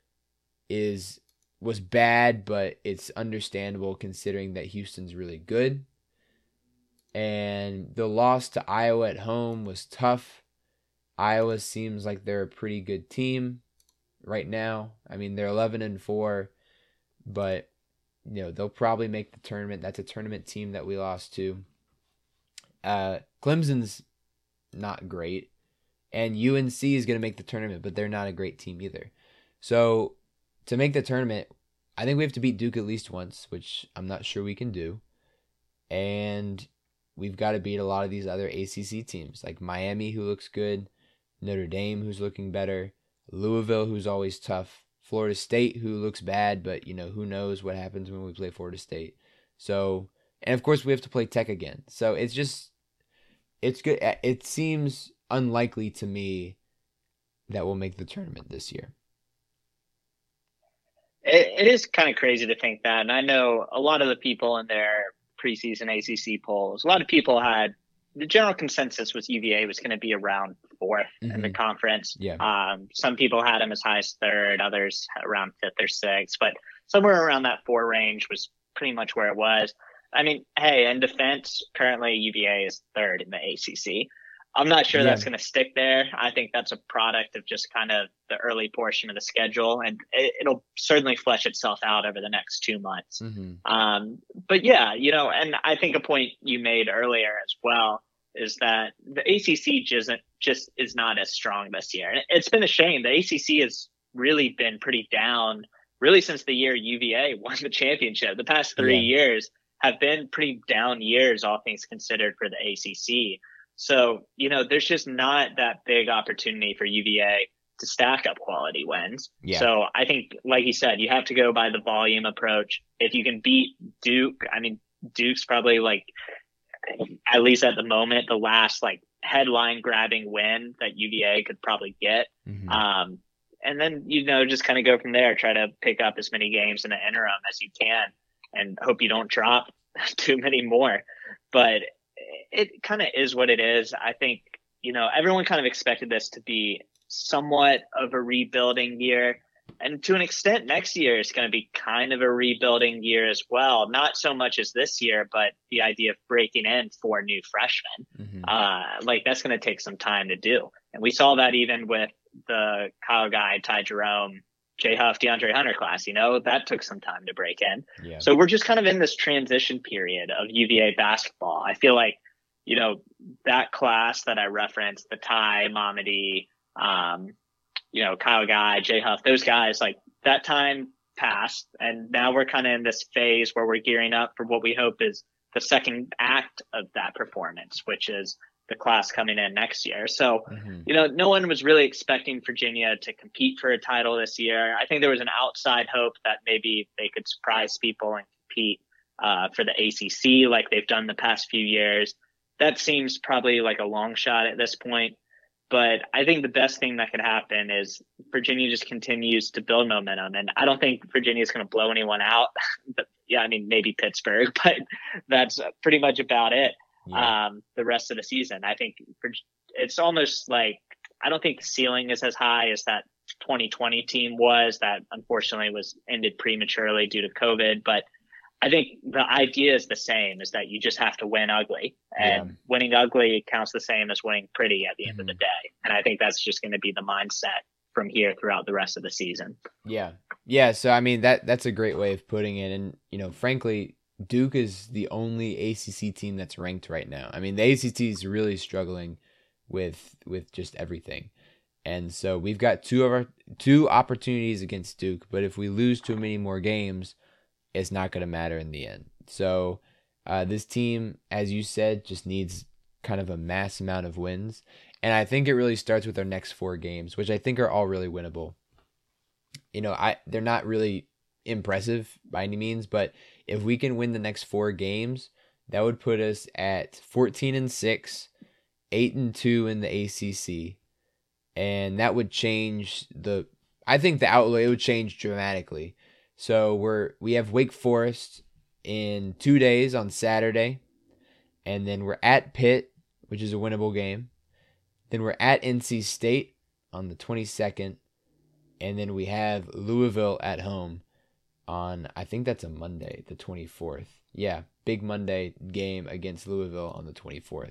was bad, but it's understandable considering that Houston's really good. And the loss to Iowa at home was tough. Iowa seems like they're a pretty good team right now. I mean, they're 11-4, but they'll probably make the tournament. That's a tournament team that we lost to. Clemson's not great, and UNC is going to make the tournament, but they're not a great team either. So to make the tournament, I think we have to beat Duke at least once, which I'm not sure we can do. And we've got to beat a lot of these other ACC teams, like Miami, who looks good, Notre Dame, who's looking better, Louisville, who's always tough, Florida State, who looks bad, but who knows what happens when we play Florida State. So, and of course we have to play Tech again. So it's good. It seems unlikely to me that we'll make the tournament this year. It is kind of crazy to think that. And I know a lot of the people in their preseason ACC polls, a lot of people had the general consensus was UVA was going to be around 4th in the conference. Yeah. Some people had them as high as 3rd, others around 5th or 6th, but somewhere around that 4 range was pretty much where it was. I mean, hey, in defense, currently UVA is 3rd in the ACC. I'm not sure Yeah. that's going to stick there. I think that's a product of just kind of the early portion of the schedule, and it'll certainly flesh itself out over the next 2 months. But yeah, and I think a point you made earlier as well is that the ACC just is not as strong this year. And it's been a shame. The ACC has really been pretty down really since the year UVA won the championship. The past 3 years have been pretty down years, all things considered, for the ACC. So, there's just not that big opportunity for UVA to stack up quality wins. Yeah. So I think, like you said, you have to go by the volume approach. If you can beat Duke, Duke's probably at least at the moment, the last headline grabbing win that UVA could probably get. And then, just kind of go from there, try to pick up as many games in the interim as you can and hope you don't drop too many more. But it kind of is what it is. I think, everyone kind of expected this to be somewhat of a rebuilding year. And to an extent, next year is going to be kind of a rebuilding year as well. Not so much as this year, but the idea of breaking in 4 new freshmen, that's going to take some time to do. And we saw that even with the Kyle Guy, Ty Jerome, Jay Huff, DeAndre Hunter class, that took some time to break in. Yeah. So we're just kind of in this transition period of UVA basketball. I feel like, that class that I referenced, the Ty, Mamadi, Kyle Guy, Jay Huff, those guys, that time passed. And now we're kind of in this phase where we're gearing up for what we hope is the second act of that performance, which is the class coming in next year. So, no one was really expecting Virginia to compete for a title this year. I think there was an outside hope that maybe they could surprise people and compete for the ACC like they've done the past few years. That seems probably like a long shot at this point. But I think the best thing that could happen is Virginia just continues to build momentum. And I don't think Virginia is going to blow anyone out. But maybe Pittsburgh, but that's pretty much about it. The rest of the season, I think it's almost like, I don't think the ceiling is as high as that 2020 team was that unfortunately was ended prematurely due to COVID. But I think the idea is the same, is that you just have to win ugly, and winning ugly counts the same as winning pretty at the end of the day. And I think that's just going to be the mindset from here throughout the rest of the season. Yeah. So, that's a great way of putting it. And, frankly, Duke is the only ACC team that's ranked right now. The ACC is really struggling with just everything. And so we've got two opportunities against Duke, but if we lose too many more games, it's not going to matter in the end. So this team, as you said, just needs kind of a mass amount of wins. And I think it really starts with our next 4 games, which I think are all really winnable. They're not really impressive by any means, but if we can win the next 4 games, that would put us at 14-6, 8-2 in the ACC. And that would change I think the outlook, it would change dramatically. So we have Wake Forest in 2 days on Saturday, and then we're at Pitt, which is a winnable game. Then we're at NC State on the 22nd, and then we have Louisville at home on, I think that's a Monday, the 24th. Yeah, big Monday game against Louisville on the 24th.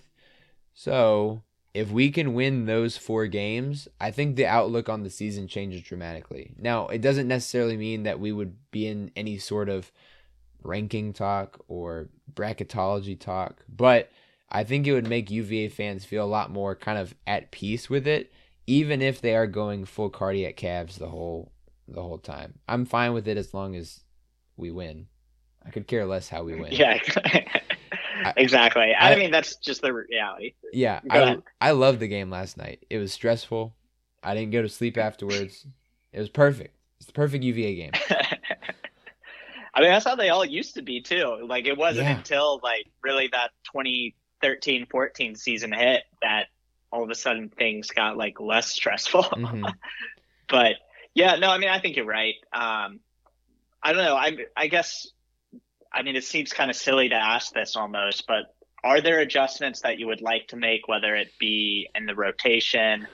So if we can win those 4 games, I think the outlook on the season changes dramatically. Now, it doesn't necessarily mean that we would be in any sort of ranking talk or bracketology talk, but I think it would make UVA fans feel a lot more kind of at peace with it, even if they are going full cardiac calves the whole time. I'm fine with it as long as we win. I could care less how we win. Yeah. Exactly. That's just the reality. Yeah, I loved the game last night. It was stressful. I didn't go to sleep afterwards. It was perfect. It's the perfect UVA game. That's how they all used to be too. It wasn't until really that 2013-14 season hit that all of a sudden things got less stressful. But yeah, no, I think you're right. I don't know. I guess. It seems kind of silly to ask this almost, but are there adjustments that you would like to make, whether it be in the rotation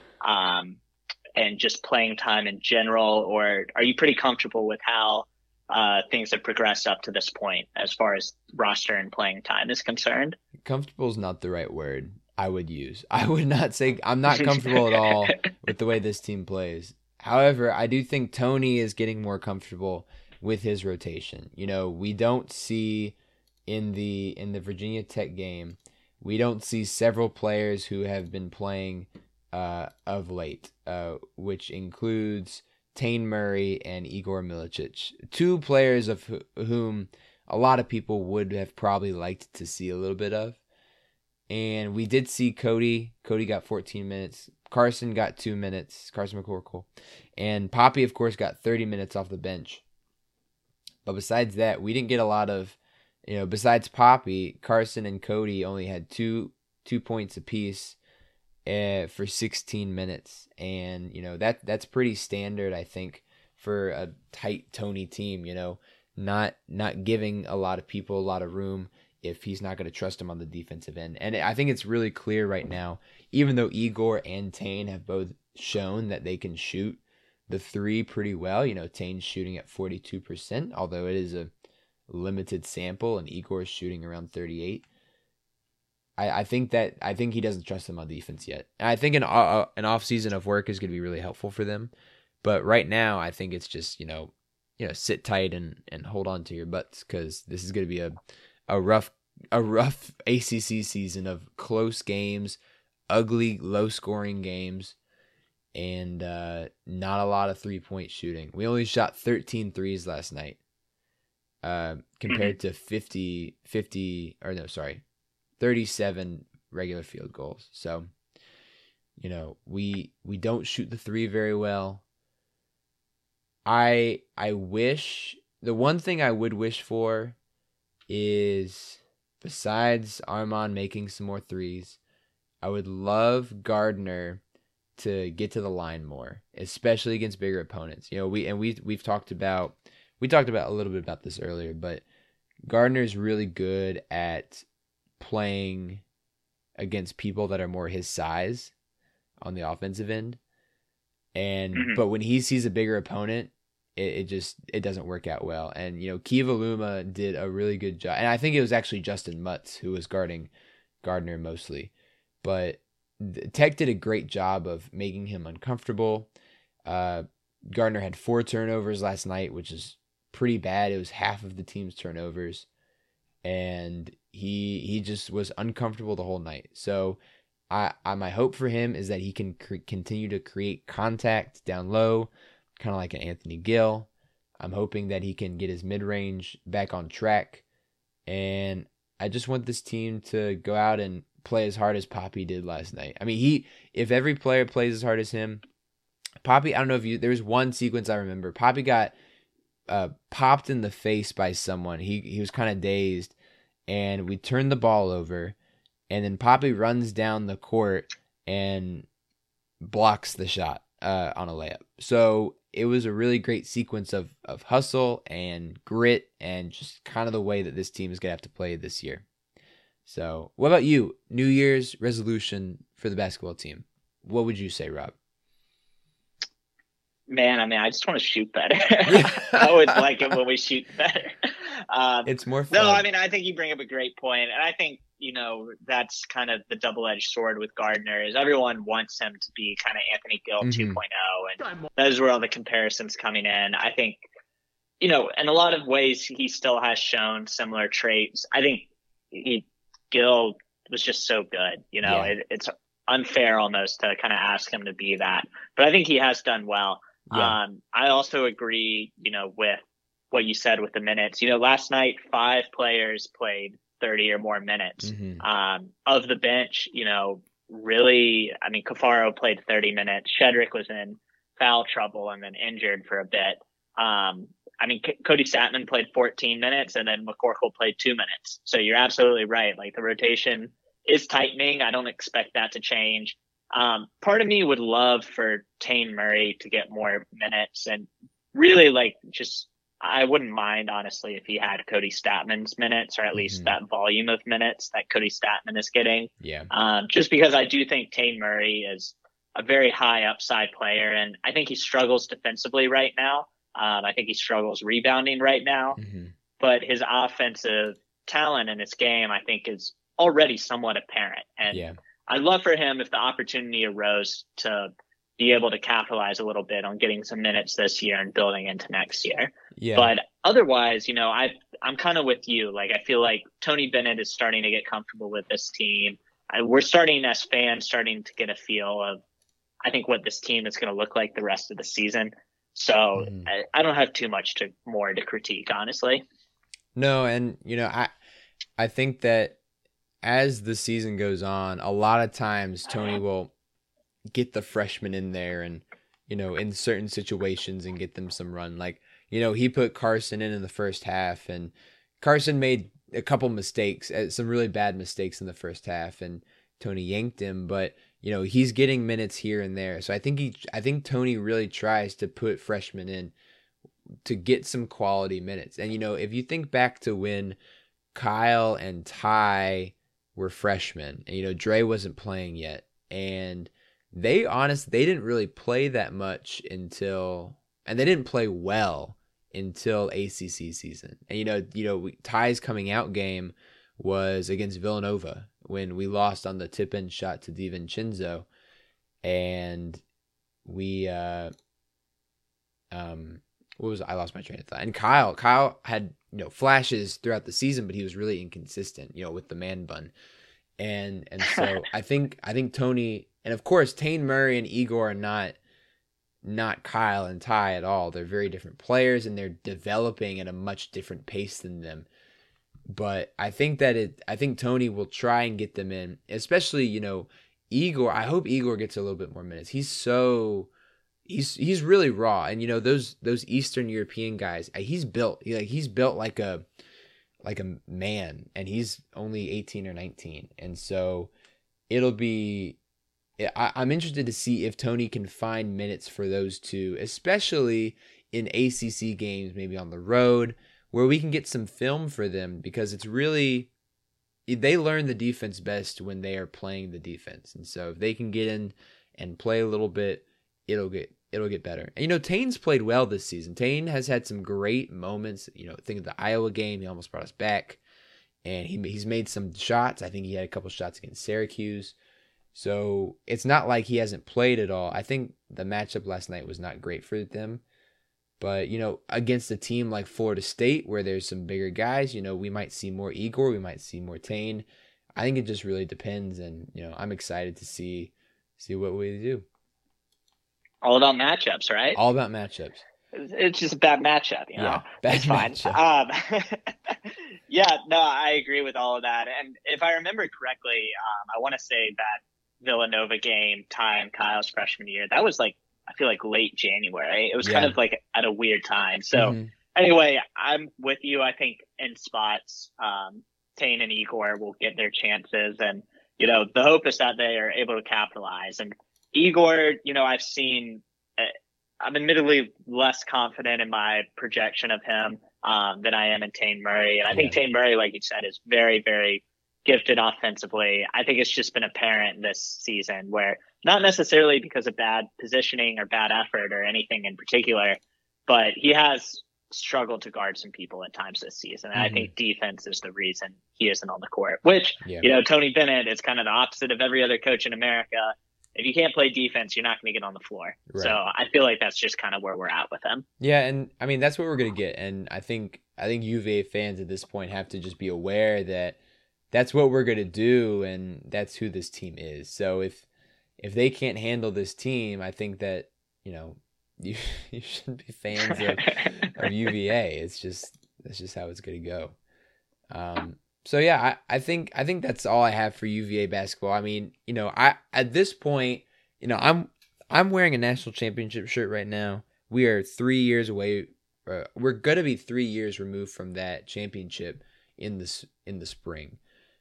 and just playing time in general, or are you pretty comfortable with how things have progressed up to this point as far as roster and playing time is concerned? Comfortable is not the right word. I would use. I would not say I'm not comfortable at all with the way this team plays. However, I do think Tony is getting more comfortable with his rotation. You know, we don't see in the Virginia Tech game, we don't see several players who have been playing of late, which includes Tane Murray and Igor Milicic, two players of whom a lot of people would have probably liked to see a little bit of. And we did see Cody. Cody got 14 minutes. Carson got 2 minutes. Carson McCorkle. And Poppy, of course, got 30 minutes off the bench. But besides that, we didn't get a lot of, besides Poppy, Carson and Cody only had 2 points apiece for 16 minutes. And, that's pretty standard, I think, for a tight Tony team, not giving a lot of people a lot of room if he's not going to trust him on the defensive end. And I think it's really clear right now, even though Igor and Tane have both shown that they can shoot the three pretty well. Tane's shooting at 42%, although it is a limited sample, and Igor's shooting around 38%. I think he doesn't trust them on defense yet. And I think an off season of work is going to be really helpful for them. But right now, I think it's just, sit tight and hold on to your butts, because this is going to be a rough ACC season of close games, ugly, low-scoring games, and not a lot of three-point shooting. We only shot 13 threes last night, compared to 37 regular field goals. So, we don't shoot the three very well. I wish, the one thing I would wish for is, besides Armaan making some more threes, I would love Gardner to get to the line more, especially against bigger opponents. We've talked about a little bit about this earlier, but Gardner's really good at playing against people that are more his size on the offensive end. But when he sees a bigger opponent, it doesn't work out well. And, Kiva Luma did a really good job. And I think it was actually Justin Mutz who was guarding Gardner mostly. But Tech did a great job of making him uncomfortable. Gardner had 4 turnovers last night, which is pretty bad. It was half of the team's turnovers. And he just was uncomfortable the whole night. So my hope for him is that he can continue to create contact down low, kind of like an Anthony Gill. I'm hoping that he can get his mid-range back on track. And I just want this team to go out and play as hard as Poppy did last night. I mean, if every player plays as hard as him, Poppy, I don't know if there was one sequence I remember. Poppy got popped in the face by someone. He was kind of dazed, and we turned the ball over, and then Poppy runs down the court and blocks the shot on a layup. So it was a really great sequence of hustle and grit, and just kind of the way that this team is going to have to play this year. So what about you? New Year's resolution for the basketball team. What would you say, Rob? Man, I just want to shoot better. I always like it when we shoot better. It's more fun. No, I think you bring up a great point. And I think, that's kind of the double-edged sword with Gardner, is everyone wants him to be kind of Anthony Gill 2.0. And that is where all the comparisons coming in. I think, in a lot of ways, he still has shown similar traits. I think Gill was just so good. It's unfair almost to kind of ask him to be that. But I think he has done well. Yeah. I also agree, with what you said with the minutes. Last night, 5 players played 30 or more minutes. Of the bench, really, Cafaro played 30 minutes. Shedrick was in foul trouble and then injured for a bit. Cody Statman played 14 minutes, and then McCorkle played 2 minutes. So you're absolutely right. Like, the rotation is tightening. I don't expect that to change. Part of me would love for Tane Murray to get more minutes, and really, I wouldn't mind, honestly, if he had Cody Statman's minutes, or at least that volume of minutes that Cody Statman is getting. Yeah. Just because I do think Tane Murray is a very high upside player, and I think he struggles defensively right now. I think he struggles rebounding right now, but his offensive talent in his game, I think, is already somewhat apparent. And I'd love for him if the opportunity arose to be able to capitalize a little bit on getting some minutes this year and building into next year. Yeah. But otherwise, I'm kind of with you. Like, I feel like Tony Bennett is starting to get comfortable with this team. We're starting as fans, starting to get a feel of, I think, what this team is going to look like the rest of the season. So I don't have too much more to critique, honestly. No, and I think that as the season goes on, a lot of times Tony will get the freshmen in there and, in certain situations and get them some run. Like, he put Carson in the first half, and Carson made a couple mistakes, some really bad mistakes in the first half, and Tony yanked him, but he's getting minutes here and there. So I think Tony really tries to put freshmen in to get some quality minutes. And if you think back to when Kyle and Ty were freshmen, and Dre wasn't playing yet, and they didn't really play that much and they didn't play well until ACC season. And Ty's coming out game was against Villanova when we lost on the tip-in shot to DiVincenzo, and we I lost my train of thought. And Kyle had flashes throughout the season, but he was really inconsistent, with the man bun. And so I think Tony, and of course Tane Murray and Igor are not Kyle and Ty at all. They're very different players, and they're developing at a much different pace than them. But I think Tony will try and get them in, especially, Igor. I hope Igor gets a little bit more minutes. He's really raw. And, those Eastern European guys, he's built like a man, and he's only 18 or 19. And so I'm interested to see if Tony can find minutes for those two, especially in ACC games, maybe on the road, where we can get some film for them, because they learn the defense best when they are playing the defense. And so if they can get in and play a little bit, it'll get better. And Tane's played well this season. Tane has had some great moments. Think of the Iowa game, he almost brought us back, and he's made some shots. I think he had a couple shots against Syracuse. So it's not like he hasn't played at all. I think the matchup last night was not great for them. But, against a team like Florida State, where there's some bigger guys, we might see more Igor, we might see more Tane. I think it just really depends. And, I'm excited to see what we do. All about matchups, right? All about matchups. It's just a bad matchup, Yeah, bad it's fine. matchup. Yeah, no, I agree with all of that. And if I remember correctly, I want to say that Villanova game, Ty and Kyle's freshman year, that was I feel like late January. It was kind of at a weird time. So anyway, I'm with you. I think in spots, Tane and Igor will get their chances, and the hope is that they are able to capitalize. And Igor, I'm admittedly less confident in my projection of him than I am in Tane Murray. And I think Tane Murray, like you said, is very, very gifted offensively. I think it's just been apparent this season, where not necessarily because of bad positioning or bad effort or anything in particular, but he has struggled to guard some people at times this season. And I think defense is the reason he isn't on the court, which, Tony Bennett is kind of the opposite of every other coach in America. If you can't play defense, you're not going to get on the floor. Right. So I feel like that's just kind of where we're at with him. Yeah, and I mean, that's what we're going to get. And I think UVA fans at this point have to just be aware that that's what we're going to do, and that's who this team is. So if they can't handle this team, I think that, you shouldn't be fans of UVA. That's just how it's going to go. So yeah, I think that's all I have for UVA basketball. I mean, at this point, I'm wearing a national championship shirt right now. We are 3 years away. We're gonna be 3 years removed from that championship in the spring.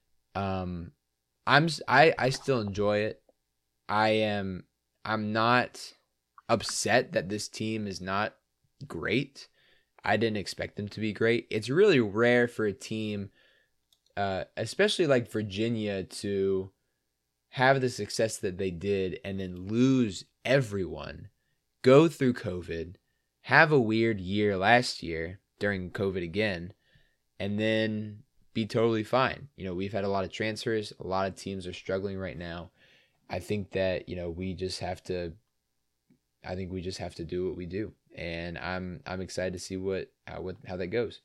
I still enjoy it. I'm not upset that this team is not great. I didn't expect them to be great. It's really rare for a team, especially like Virginia, to have the success that they did and then lose everyone, go through COVID, have a weird year last year during COVID again, and then be totally fine. We've had a lot of transfers. A lot of teams are struggling right now. I think that, we just have to do what we do. And I'm excited to see how that goes.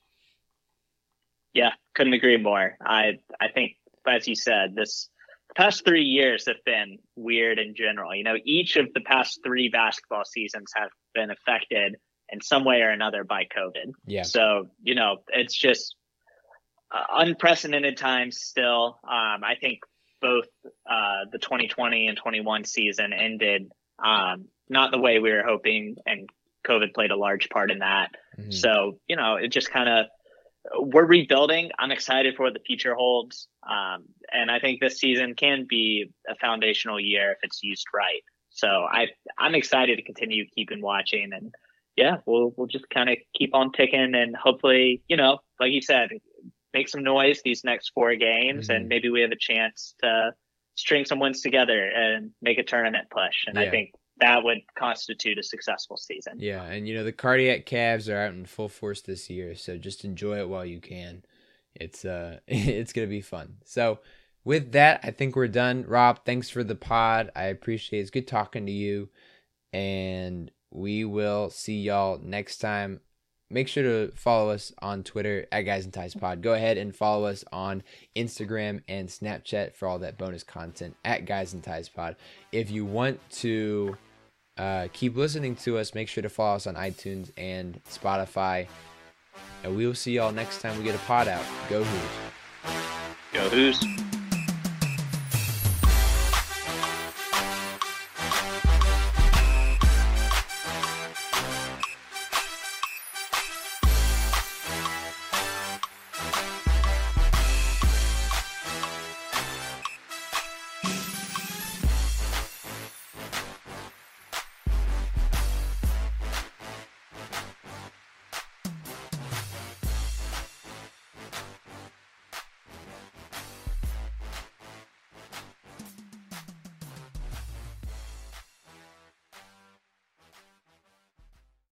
Yeah, couldn't agree more. I think, as you said, the past 3 years have been weird in general. Each of the past 3 basketball seasons have been affected in some way or another by COVID. Yeah. So, it's just unprecedented times still. I think both the 2020 and 21 season ended not the way we were hoping, and COVID played a large part in that. Mm-hmm. So, it just kind of, we're rebuilding. I'm excited for what the future holds. And I think this season can be a foundational year if it's used right. So I'm excited to continue keeping watching, and yeah, we'll just kind of keep on ticking, and hopefully, like you said, make some noise these next 4 games, and maybe we have a chance to string some wins together and make a tournament push. And I think that would constitute a successful season. Yeah, and the Cardiac Cavs are out in full force this year, so just enjoy it while you can. It's gonna be fun. So with that, I think we're done. Rob, thanks for the pod. I appreciate it. It's good talking to you, and we will see y'all next time. Make sure to follow us on Twitter at Guys and Ties Pod. Go ahead and follow us on Instagram and Snapchat for all that bonus content at Guys and Ties Pod. If you want to keep listening to us, make sure to follow us on iTunes and Spotify. And we will see y'all next time we get a pod out. Go Hoos. Go Hoos.